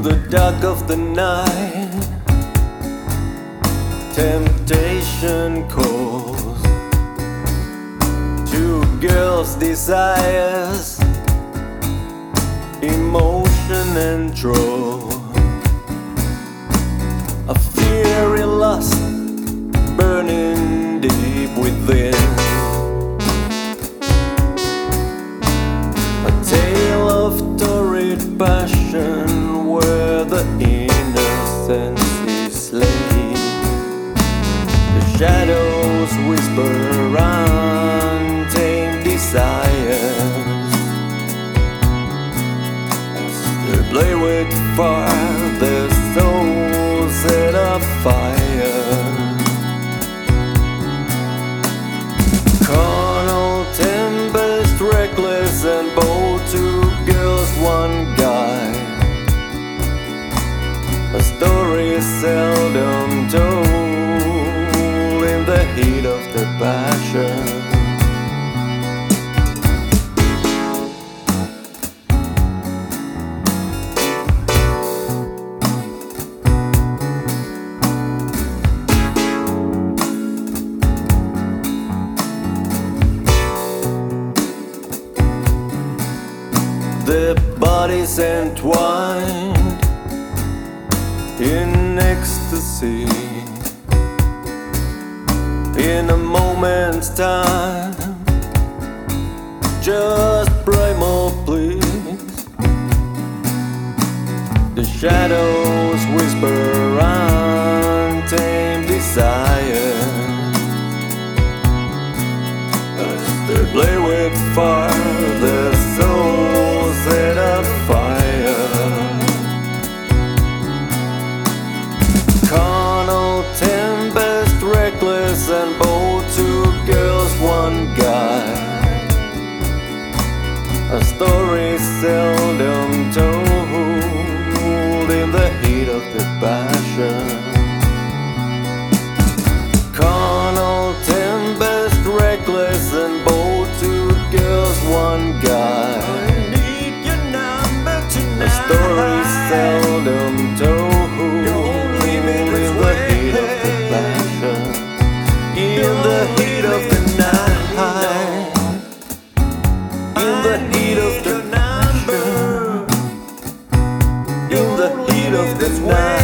the dark of the night, temptation calls. Two girls' desires, emotion and draw. A fiery lust burning deep within. A tale of torrid passion where the innocence is slain. The shadows whisper untamed desires. They play with fire, their souls set afire. Carnal tempest, reckless and bold, two girls, one guy. A story seldom told in the heat of the passion. Their bodies entwined in ecstasy. In a moment's time, just pray more please. The shadows whisper untamed desire. As they play with fire, their souls set afire. Carnal tempest, reckless and bold, two girls, one guy. A story seldom told in the heat of the passion. Carnal tempest, reckless and bold, two girls, one guy. A story seldom told in the heat of the passion. In the heat of the night, in the heat of the passion, in the heat of the night.